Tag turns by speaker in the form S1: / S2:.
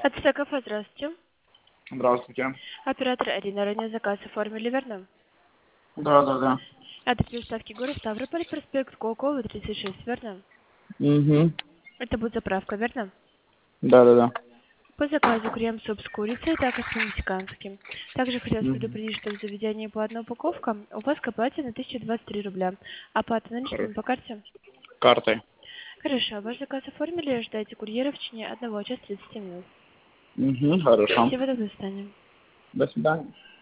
S1: Кафе, здравствуйте.
S2: Здравствуйте.
S1: Оператор Арина, ранее заказ оформили, верно?
S2: Да.
S1: Адрес доставки город Ставрополь, проспект Коукова, 36, верно?
S2: Угу.
S1: Это будет заправка, верно?
S2: Да.
S1: По заказу крем-суп с курицей, також по-мексикански. Также хотелось
S2: Мгм.
S1: предупредить, что в заведении платная упаковка, у вас к оплате на 1023 рубля. Оплата наличными
S2: Хорошо.
S1: по карте?
S2: Картой.
S1: Хорошо, ваш заказ оформили, ждайте курьера в течение 1 часа 30 минут.
S2: Угу. Хорошо.
S1: Всего доброго, до свидания.
S2: До свидания.